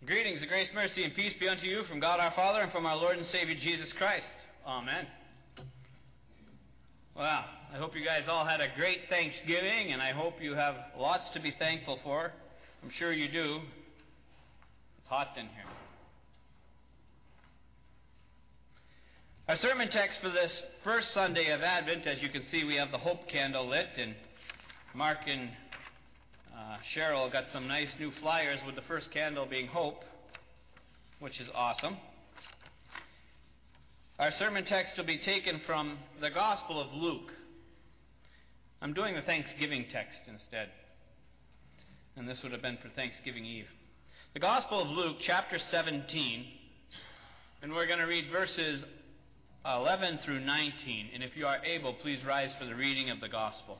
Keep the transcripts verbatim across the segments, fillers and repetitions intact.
Greetings, and grace, mercy, and peace be unto you from God our Father and from our Lord and Savior Jesus Christ. Amen. Well, I hope you guys all had a great Thanksgiving, and I hope you have lots to be thankful for. I'm sure you do. It's hot in here. Our sermon text for this first Sunday of Advent, as you can see, we have the hope candle lit, and Mark and uh, Cheryl got some nice new flyers with the first candle being hope, which is awesome. Our sermon text will be taken from the Gospel of Luke. I'm doing the Thanksgiving text instead, and this would have been for Thanksgiving Eve. The Gospel of Luke, chapter seventeen, and we're going to read verses eleven through nineteen, and if you are able, please rise for the reading of the Gospel.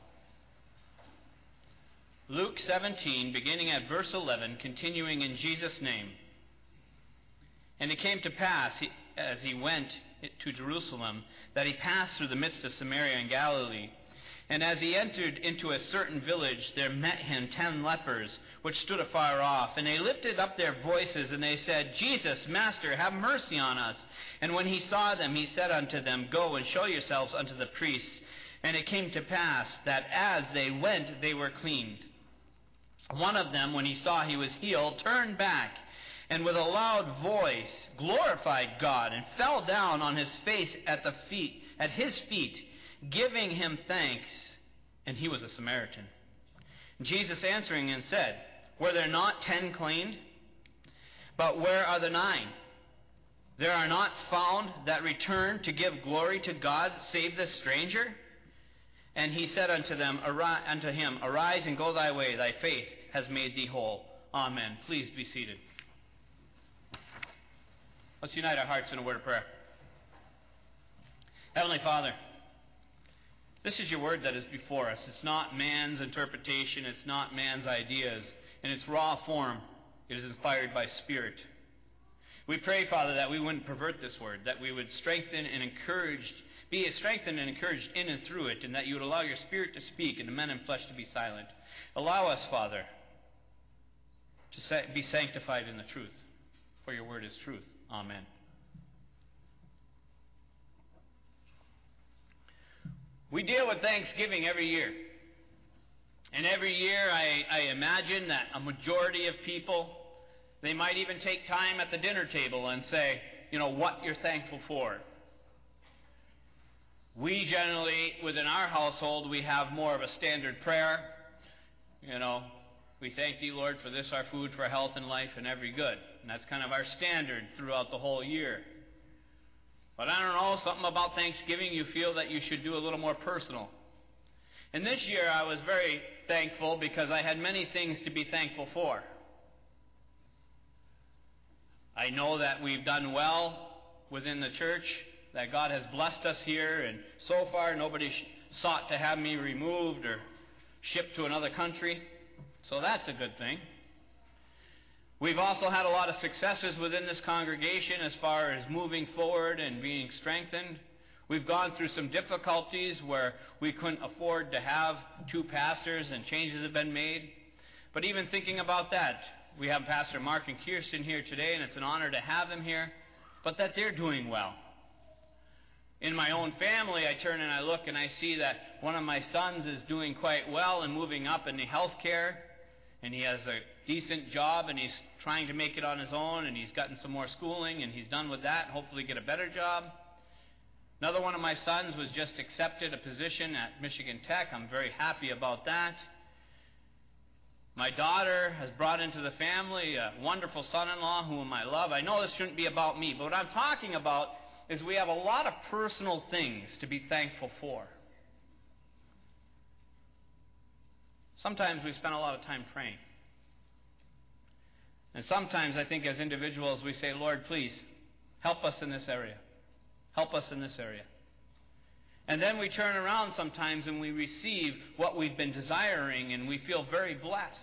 Luke seventeen, beginning at verse eleven, continuing in Jesus' name. And it came to pass, he, as he went to Jerusalem, that he passed through the midst of Samaria and Galilee. And as he entered into a certain village, there met him ten lepers, which stood afar off. And they lifted up their voices, and they said, Jesus, Master, have mercy on us. And when he saw them, he said unto them, Go and show yourselves unto the priests. And it came to pass that as they went, they were cleaned. One of them, when he saw he was healed, turned back, and with a loud voice glorified God, and fell down on his face at the feet, at his feet, giving him thanks. And he was a Samaritan. Jesus answering and said, Were there not ten cleaned? But where are the nine? There are not found that return to give glory to God, save this stranger? And he said unto them, Arise, unto him, Arise and go thy way, thy faith has made thee whole. Amen. Please be seated. Let's unite our hearts in a word of prayer. Heavenly Father, this is your word that is before us. It's not man's interpretation. It's not man's ideas. In its raw form, it is inspired by Spirit. We pray, Father, that we wouldn't pervert this word, that we would strengthen and encourage, be strengthened and encouraged in and through it, and that you would allow your Spirit to speak and the men in flesh to be silent. Allow us, Father, to be sanctified in the truth, for your word is truth. Amen. We deal with Thanksgiving every year. And every year I, I imagine that a majority of people, they might even take time at the dinner table and say, you know, what you're thankful for. We generally, within our household, we have more of a standard prayer. You know, we thank thee, Lord, for this our food, for health and life and every good. And that's kind of our standard throughout the whole year. But I don't know, something about Thanksgiving you feel that you should do a little more personal. And this year I was very thankful because I had many things to be thankful for. I know that we've done well within the church, that God has blessed us here, and so far nobody sought to have me removed or shipped to another country. So that's a good thing. We've also had a lot of successes within this congregation as far as moving forward and being strengthened. We've gone through some difficulties where we couldn't afford to have two pastors and changes have been made. But even thinking about that, we have Pastor Mark and Kirsten here today, and it's an honor to have them here, but that they're doing well. In my own family, I turn and I look and I see that one of my sons is doing quite well and moving up in the healthcare, and he has a decent job, and he's trying to make it on his own, and he's gotten some more schooling, and he's done with that, and hopefully get a better job. Another one of my sons was just accepted a position at Michigan Tech. I'm very happy about that. My daughter has brought into the family a wonderful son-in-law whom I love. I know this shouldn't be about me, but what I'm talking about is we have a lot of personal things to be thankful for. Sometimes we spend a lot of time praying. And sometimes I think as individuals we say, Lord, please, help us in this area. Help us in this area. And then we turn around sometimes and we receive what we've been desiring and we feel very blessed.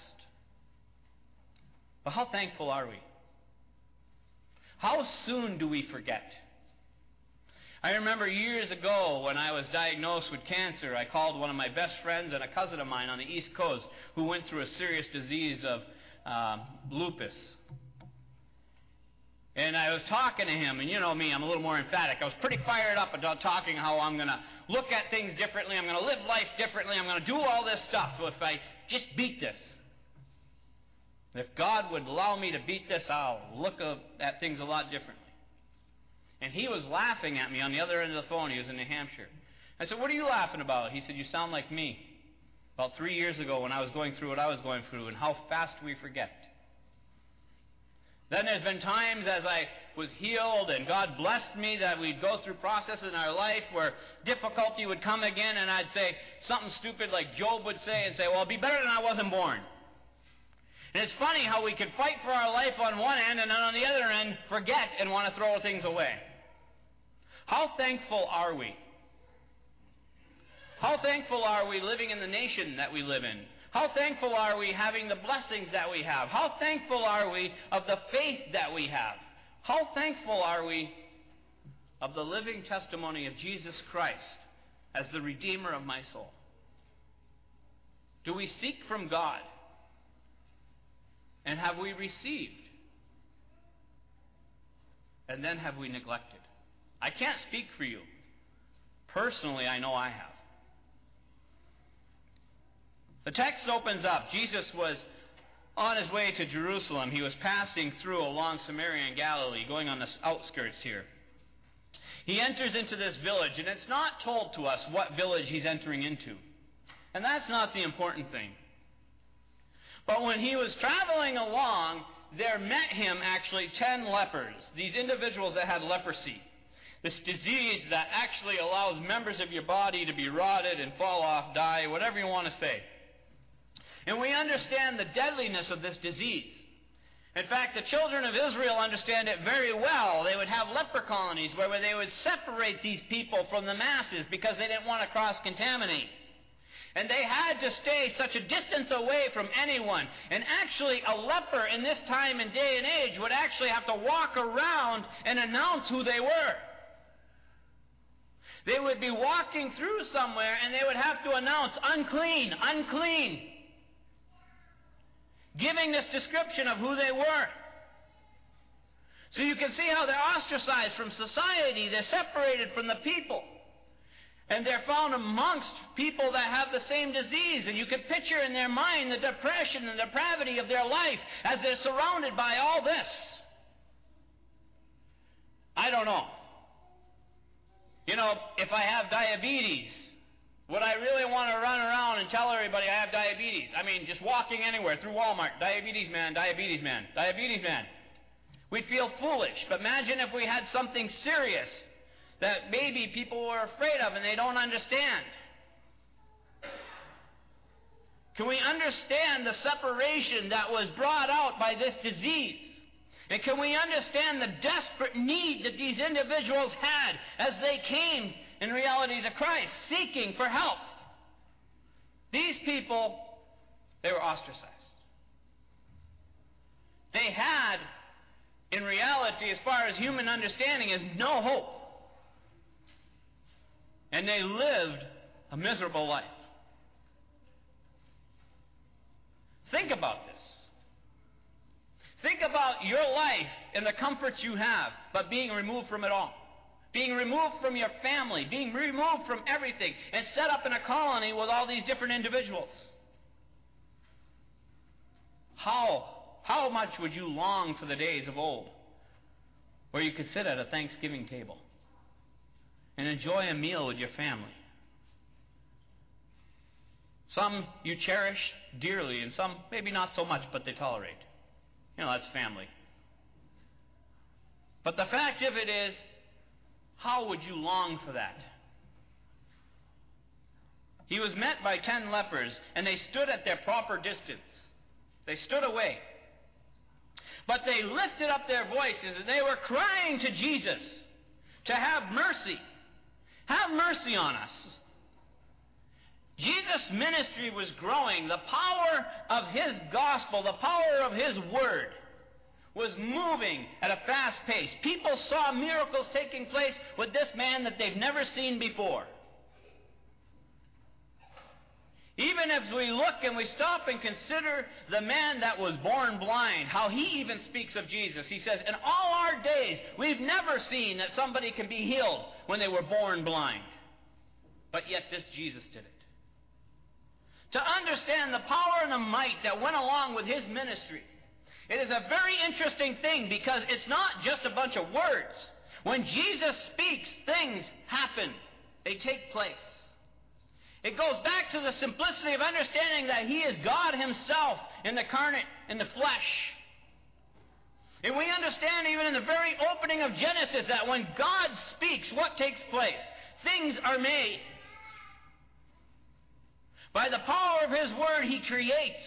But how thankful are we? How soon do we forget? I remember years ago when I was diagnosed with cancer, I called one of my best friends and a cousin of mine on the East Coast who went through a serious disease of uh, lupus. And I was talking to him, and you know me, I'm a little more emphatic. I was pretty fired up about talking how I'm going to look at things differently, I'm going to live life differently, I'm going to do all this stuff if I just beat this. If God would allow me to beat this, I'll look at things a lot differently. And he was laughing at me on the other end of the phone. He was in New Hampshire. I said, what are you laughing about? He said, you sound like me about three years ago when I was going through what I was going through, and how fast we forget. Then there's been times as I was healed and God blessed me that we'd go through processes in our life where difficulty would come again, and I'd say something stupid like Job would say and say, well, it'd be better than I wasn't born. And it's funny how we could fight for our life on one end and then on the other end forget and want to throw things away. How thankful are we? How thankful are we living in the nation that we live in? How thankful are we having the blessings that we have? How thankful are we of the faith that we have? How thankful are we of the living testimony of Jesus Christ as the Redeemer of my soul? Do we seek from God? And have we received? And then have we neglected? I can't speak for you. Personally, I know I have. The text opens up. Jesus was on his way to Jerusalem. He was passing through along Samaria and Galilee, going on the outskirts here. He enters into this village, and it's not told to us what village he's entering into. And that's not the important thing. But when he was traveling along, there met him actually ten lepers, these individuals that had leprosy. This disease that actually allows members of your body to be rotted and fall off, die, whatever you want to say. And we understand the deadliness of this disease. In fact, the children of Israel understand it very well. They would have leper colonies where they would separate these people from the masses because they didn't want to cross-contaminate. And they had to stay such a distance away from anyone. And actually, a leper in this time and day and age would actually have to walk around and announce who they were. They would be walking through somewhere and they would have to announce, unclean, unclean. Giving this description of who they were. So you can see how they're ostracized from society. They're separated from the people. And they're found amongst people that have the same disease. And you can picture in their mind the depression and depravity of their life as they're surrounded by all this. I don't know. You know, if I have diabetes, would I really want to run around and tell everybody I have diabetes? I mean, just walking anywhere through Walmart, diabetes man, diabetes man, diabetes man. We'd feel foolish. But imagine if we had something serious that maybe people were afraid of and they don't understand. Can we understand the separation that was brought out by this disease? And can we understand the desperate need that these individuals had as they came in reality to Christ, seeking for help? These people, they were ostracized. They had, in reality, as far as human understanding, is no hope. And they lived a miserable life. Think about this. Think about your life and the comforts you have, but being removed from it all. Being removed from your family, being removed from everything, and set up in a colony with all these different individuals. How, how much would you long for the days of old, where you could sit at a Thanksgiving table and enjoy a meal with your family? Some you cherish dearly, and some maybe not so much, but they tolerate. You know, that's family. But the fact of it is, how would you long for that? He was met by ten lepers, and they stood at their proper distance. They stood away. But they lifted up their voices, and they were crying to Jesus to have mercy. Have mercy on us. Jesus' ministry was growing. The power of His gospel, the power of His word, was moving at a fast pace. People saw miracles taking place with this man that they've never seen before. Even as we look and we stop and consider the man that was born blind, how he even speaks of Jesus. He says, in all our days, we've never seen that somebody can be healed when they were born blind. But yet this Jesus did it. To understand the power and the might that went along with his ministry, it is a very interesting thing because it's not just a bunch of words. When Jesus speaks, things happen. They take place. It goes back to the simplicity of understanding that he is God himself incarnate in the flesh. And we understand even in the very opening of Genesis that when God speaks, what takes place? Things are made. By the power of his word, he creates.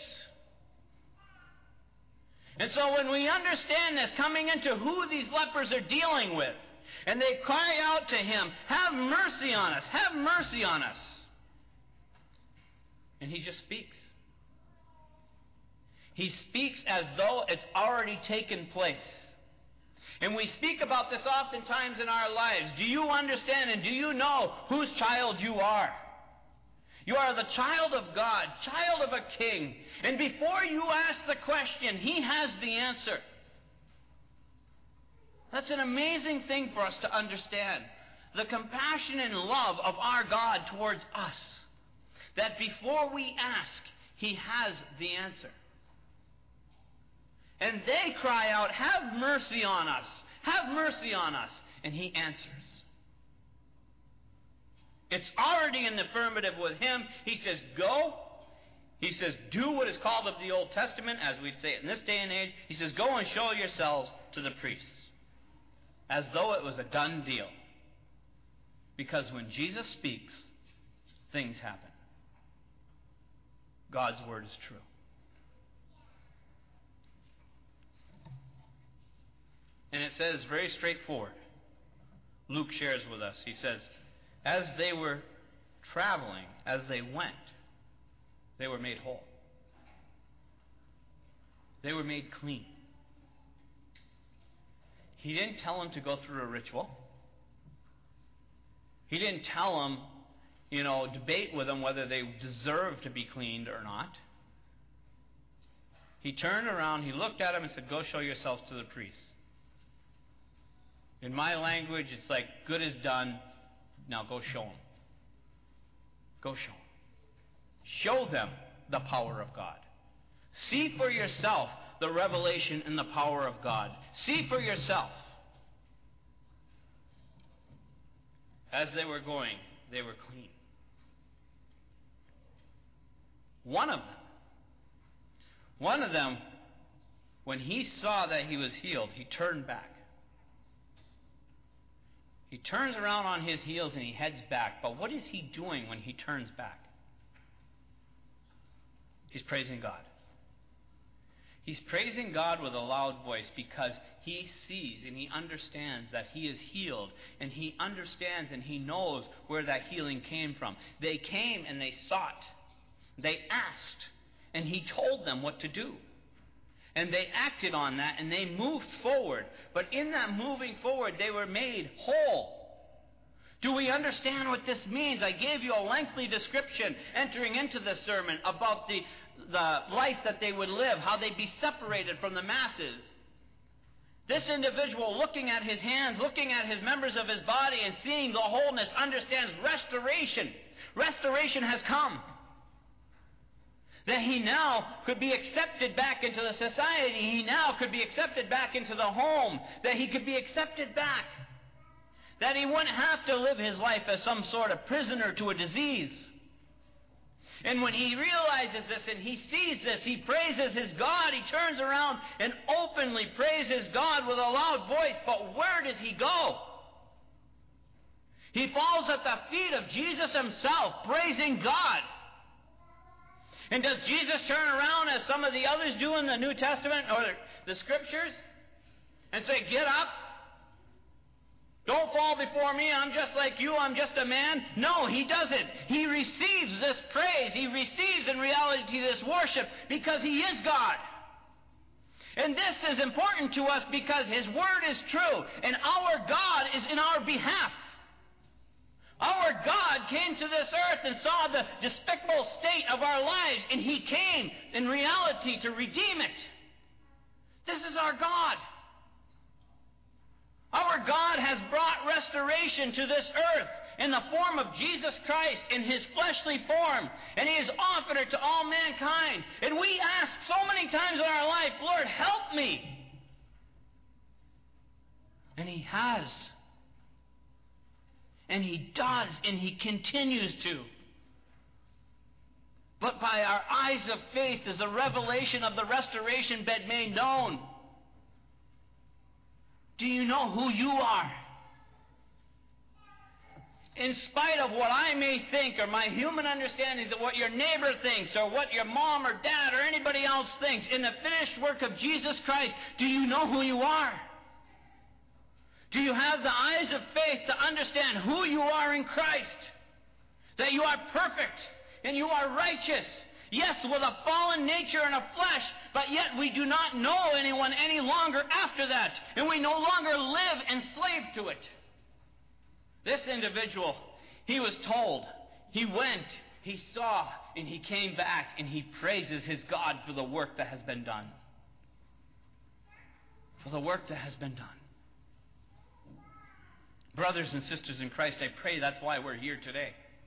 And so when we understand this, coming into who these lepers are dealing with, and they cry out to him, have mercy on us, have mercy on us. And he just speaks. He speaks as though it's already taken place. And we speak about this oftentimes in our lives. Do you understand and do you know whose child you are? You are the child of God, child of a king. And before you ask the question, he has the answer. That's an amazing thing for us to understand. The compassion and love of our God towards us. That before we ask, he has the answer. And they cry out, have mercy on us, have mercy on us. And he answers. It's already in the affirmative with him. He says, go. He says, do what is called of the Old Testament, as we'd say it in this day and age. He says, go and show yourselves to the priests. As though it was a done deal. Because when Jesus speaks, things happen. God's word is true. And it says very straightforward. Luke shares with us. He says, as they were traveling, as they went, they were made whole. They were made clean. He didn't tell them to go through a ritual. He didn't tell them, you know, debate with them whether they deserve to be cleaned or not. He turned around, he looked at them and said, go show yourselves to the priests. In my language, it's like, good is done. Now go show them. Go show them. Show them the power of God. See for yourself the revelation and the power of God. See for yourself. As they were going, they were clean. One of them, one of them, when he saw that he was healed, he turned back. He turns around on his heels and he heads back. But what is he doing when he turns back? He's praising God. He's praising God with a loud voice because he sees and he understands that he is healed. And he understands and he knows where that healing came from. They came and they sought. They asked. And he told them what to do. And they acted on that and they moved forward. But in that moving forward, they were made whole. Do we understand what this means? I gave you a lengthy description entering into this sermon about the, the life that they would live, how they'd be separated from the masses. This individual, looking at his hands, looking at his members of his body and seeing the wholeness, understands restoration. Restoration has come. That he now could be accepted back into the society. He now could be accepted back into the home. That he could be accepted back. That he wouldn't have to live his life as some sort of prisoner to a disease. And when he realizes this and he sees this, he praises his God. He turns around and openly praises God with a loud voice. But where does he go? He falls at the feet of Jesus himself, praising God. And does Jesus turn around as some of the others do in the New Testament or the Scriptures and say, get up? Don't fall before me. I'm just like you. I'm just a man. No, he doesn't. He receives this praise. He receives in reality this worship because he is God. And this is important to us because his word is true and our God is in our behalf. Our God came to this earth and saw the despicable state of our lives, and He came in reality to redeem it. This is our God. Our God has brought restoration to this earth in the form of Jesus Christ in His fleshly form, and He has offered it to all mankind. And we ask so many times in our life, Lord, help me. And He has. And He does, and He continues to. But by our eyes of faith is the revelation of the restoration been made known. Do you know who you are? In spite of what I may think, or my human understandings of what your neighbor thinks, or what your mom or dad or anybody else thinks, in the finished work of Jesus Christ, do you know who you are? Do you have the eyes of faith to understand who you are in Christ? That you are perfect and you are righteous. Yes, with a fallen nature and a flesh, but yet we do not know anyone any longer after that. And we no longer live enslaved to it. This individual, he was told, he went, he saw, and he came back, and he praises his God for the work that has been done. For the work that has been done. Brothers and sisters in Christ, I pray that's why we're here today.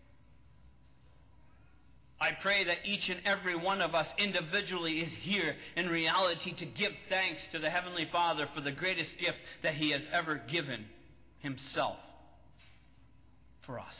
I pray that each and every one of us individually is here in reality to give thanks to the Heavenly Father for the greatest gift that He has ever given Himself for us.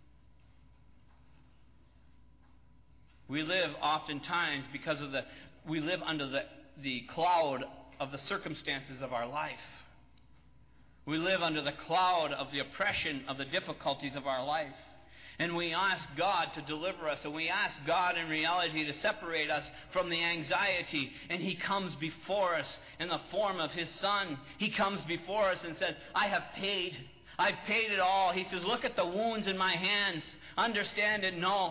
We live oftentimes because of the, we live under the, the cloud of the circumstances of our life. We live under the cloud of the oppression of the difficulties of our life. And we ask God to deliver us, and we ask God in reality to separate us from the anxiety. And He comes before us in the form of His Son. He comes before us and says, I have paid. I've paid it all. He says, look at the wounds in my hands. Understand and know.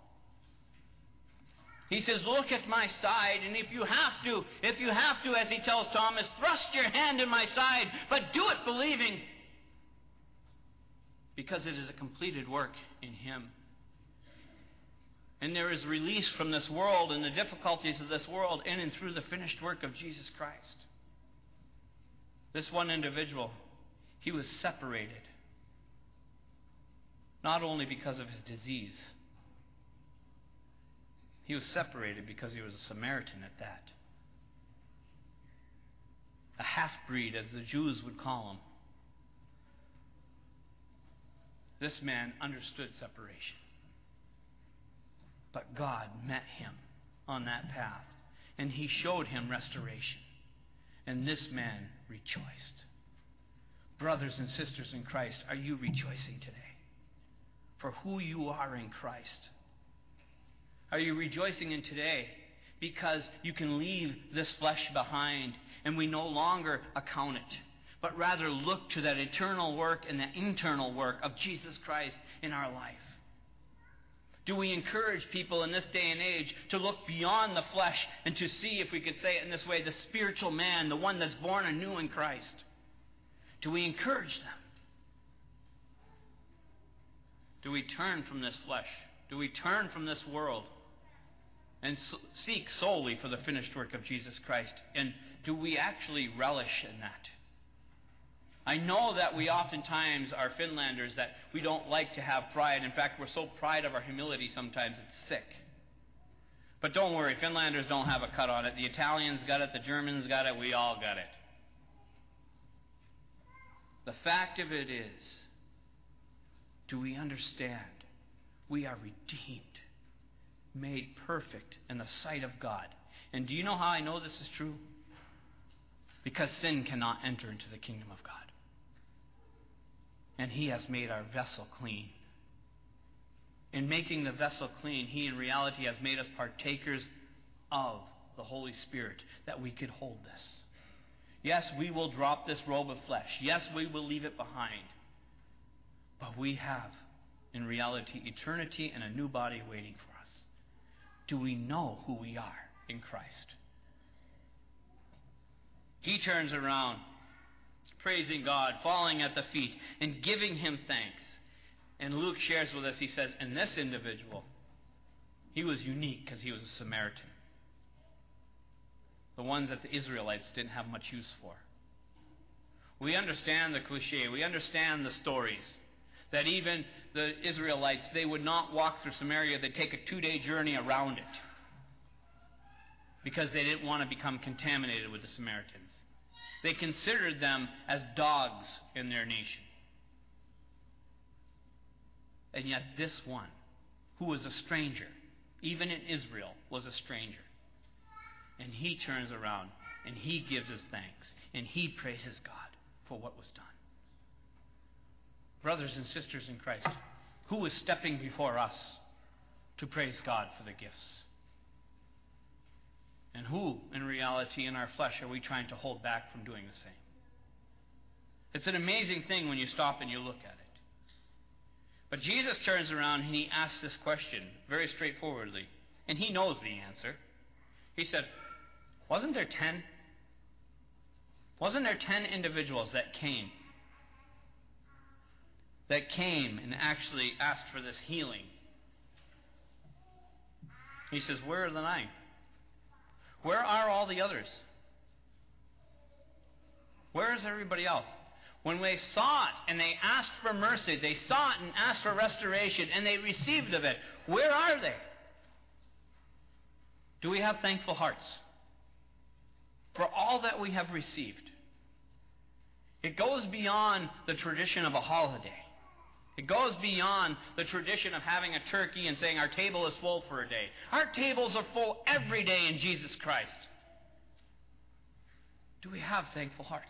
He says, look at my side, and if you have to, if you have to, as He tells Thomas, thrust your hand in my side, but do it believing. Because it is a completed work in Him. And there is release from this world and the difficulties of this world in and through the finished work of Jesus Christ. This one individual, he was separated. Not only because of his disease. He was separated because he was a Samaritan at that. A half-breed, as the Jews would call him. This man understood separation. But God met him on that path. And He showed him restoration. And this man rejoiced. Brothers and sisters in Christ, are you rejoicing today? For who you are in Christ? Are you rejoicing in today because you can leave this flesh behind and we no longer account it? But rather look to that eternal work and that internal work of Jesus Christ in our life. Do we encourage people in this day and age to look beyond the flesh and to see, if we could say it in this way, the spiritual man, the one that's born anew in Christ? Do we encourage them? Do we turn from this flesh? Do we turn from this world and seek solely for the finished work of Jesus Christ? And do we actually relish in that? I know that we oftentimes are Finlanders, that we don't like to have pride. In fact, we're so proud of our humility sometimes it's sick. But don't worry, Finlanders don't have a cut on it. The Italians got it, the Germans got it, we all got it. The fact of it is, do we understand we are redeemed, made perfect in the sight of God? And do you know how I know this is true? Because sin cannot enter into the kingdom of God. And He has made our vessel clean. In making the vessel clean, He in reality has made us partakers of the Holy Spirit, that we could hold this. Yes, we will drop this robe of flesh. Yes, we will leave it behind. But we have, in reality, eternity and a new body waiting for us. Do we know who we are in Christ? He turns around, praising God, falling at the feet, and giving Him thanks. And Luke shares with us, he says, and this individual, he was unique because he was a Samaritan. The ones that the Israelites didn't have much use for. We understand the cliche. We understand the stories. That even the Israelites, they would not walk through Samaria. They'd take a two-day journey around it. Because they didn't want to become contaminated with the Samaritans. They considered them as dogs in their nation. And yet this one, who was a stranger, even in Israel, was a stranger. And he turns around and he gives us thanks. And he praises God for what was done. Brothers and sisters in Christ, who is stepping before us to praise God for the gifts? And who, in reality, in our flesh, are we trying to hold back from doing the same? It's an amazing thing when you stop and you look at it. But Jesus turns around and he asks this question very straightforwardly. And he knows the answer. He said, wasn't there ten? Wasn't there ten individuals that came? That came and actually asked for this healing. He says, where are the nine? Where are all the others? Where is everybody else? When they saw it and they asked for mercy, they saw it and asked for restoration, and they received of it, where are they? Do we have thankful hearts for all that we have received? It goes beyond the tradition of a holiday. It goes beyond the tradition of having a turkey and saying our table is full for a day. Our tables are full every day in Jesus Christ. Do we have thankful hearts?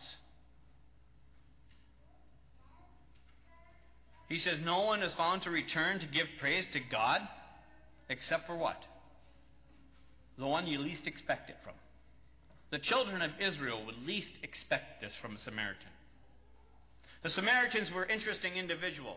He says, no one is found to return to give praise to God except for what? The one you least expect it from. The children of Israel would least expect this from a Samaritan. The Samaritans were interesting individuals.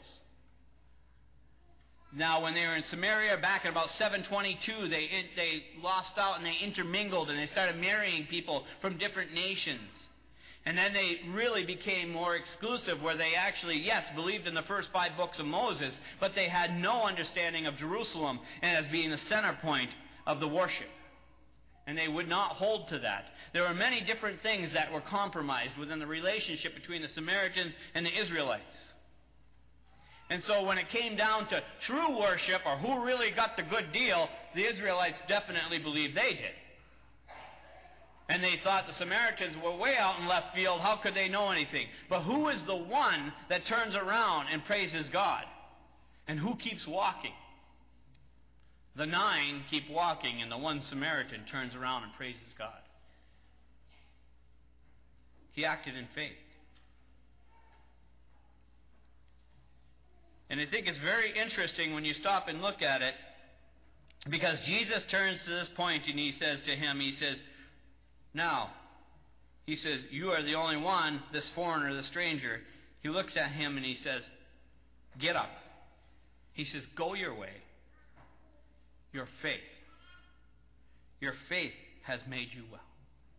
Now, when they were in Samaria back in about seven twenty-two, they, they lost out and they intermingled and they started marrying people from different nations. And then they really became more exclusive, where they actually, yes, believed in the first five books of Moses, but they had no understanding of Jerusalem and as being the center point of the worship. And they would not hold to that. There were many different things that were compromised within the relationship between the Samaritans and the Israelites. And so when it came down to true worship, or who really got the good deal, the Israelites definitely believed they did. And they thought the Samaritans were way out in left field. How could they know anything? But who is the one that turns around and praises God? And who keeps walking? The nine keep walking, and the one Samaritan turns around and praises God. He acted in faith. And I think it's very interesting when you stop and look at it, because Jesus turns to this point and he says to him, he says, now, he says, you are the only one, this foreigner, the stranger. He looks at him and he says, get up. He says, go your way. Your faith. Your faith has made you well.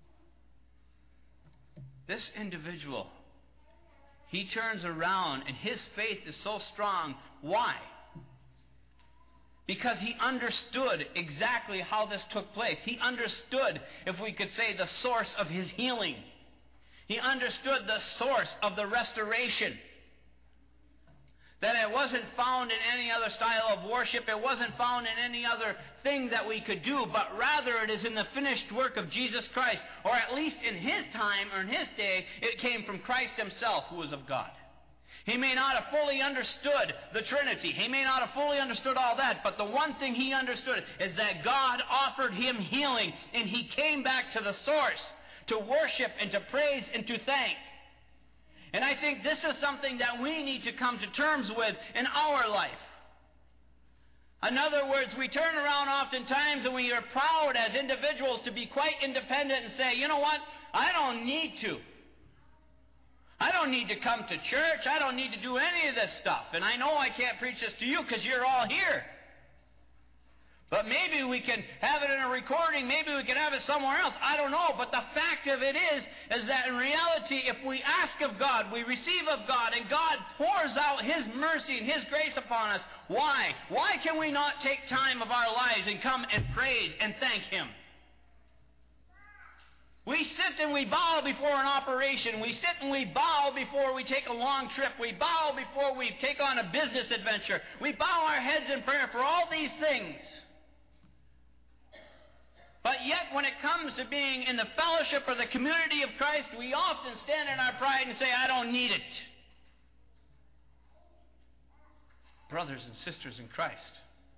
This individual, he turns around and his faith is so strong. Why? Because he understood exactly how this took place. He understood, if we could say, the source of his healing. He understood the source of the restoration. That it wasn't found in any other style of worship. It wasn't found in any other thing that we could do. But rather it is in the finished work of Jesus Christ. Or at least in his time or in his day, it came from Christ himself, who was of God. He may not have fully understood the Trinity. He may not have fully understood all that. But the one thing he understood is that God offered him healing. And he came back to the source to worship and to praise and to thank. And I think this is something that we need to come to terms with in our life. In other words, we turn around oftentimes and we are proud as individuals to be quite independent and say, you know what, I don't need to. I don't need to come to church. I don't need to do any of this stuff. And I know I can't preach this to you because you're all here. But maybe we can have it in a recording. Maybe we can have it somewhere else. I don't know. But the fact of it is, is that in reality, if we ask of God, we receive of God, and God pours out His mercy and His grace upon us. Why? Why can we not take time of our lives and come and praise and thank Him? We sit and we bow before an operation. We sit and we bow before we take a long trip. We bow before we take on a business adventure. We bow our heads in prayer for all these things. But yet, when it comes to being in the fellowship or the community of Christ, we often stand in our pride and say, I don't need it. Brothers and sisters in Christ,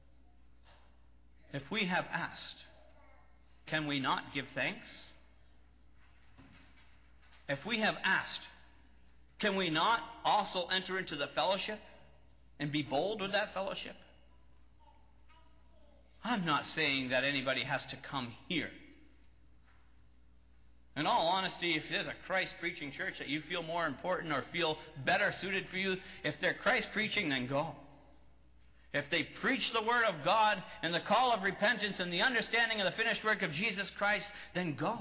if we have asked, can we not give thanks? If we have asked, can we not also enter into the fellowship and be bold with that fellowship? I'm not saying that anybody has to come here. In all honesty, if there's a Christ-preaching church that you feel more important or feel better suited for you, if they're Christ-preaching, then go. If they preach the Word of God and the call of repentance and the understanding of the finished work of Jesus Christ, then go.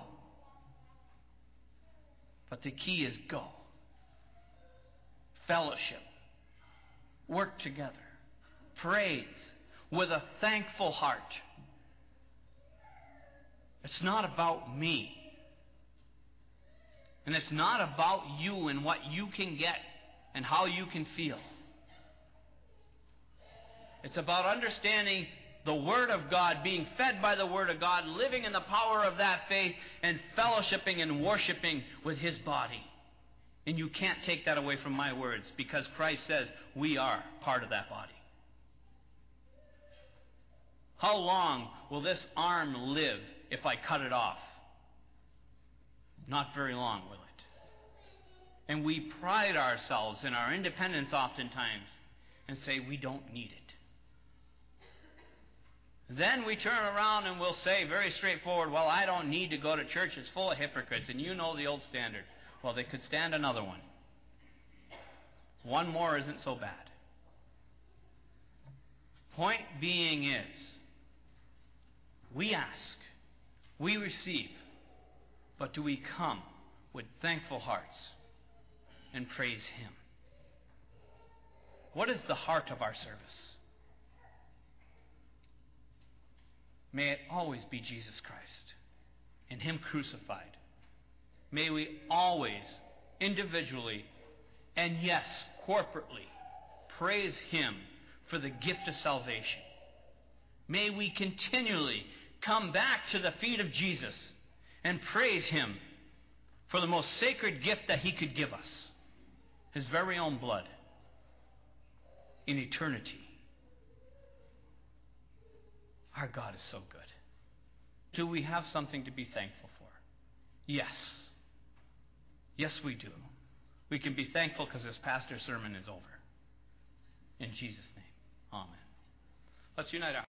But the key is go. Fellowship. Work together. Praise. With a thankful heart. It's not about me. And it's not about you and what you can get and how you can feel. It's about understanding the Word of God, being fed by the Word of God, living in the power of that faith, and fellowshipping and worshiping with His body. And you can't take that away from my words, because Christ says we are part of that body. How long will this arm live if I cut it off? Not very long, will it? And we pride ourselves in our independence oftentimes and say we don't need it. Then we turn around and we'll say very straightforward, well, I don't need to go to church. It's full of hypocrites. And you know the old standard. Well, they could stand another one. One more isn't so bad. Point being is, we ask, we receive, but do we come with thankful hearts and praise Him? What is the heart of our service? May it always be Jesus Christ and Him crucified. May we always, individually, and yes, corporately, praise Him for the gift of salvation. May we continually come back to the feet of Jesus and praise Him for the most sacred gift that He could give us, His very own blood in eternity. Our God is so good. Do we have something to be thankful for? Yes. Yes, we do. We can be thankful because this pastor's sermon is over. In Jesus' name, amen. Let's unite our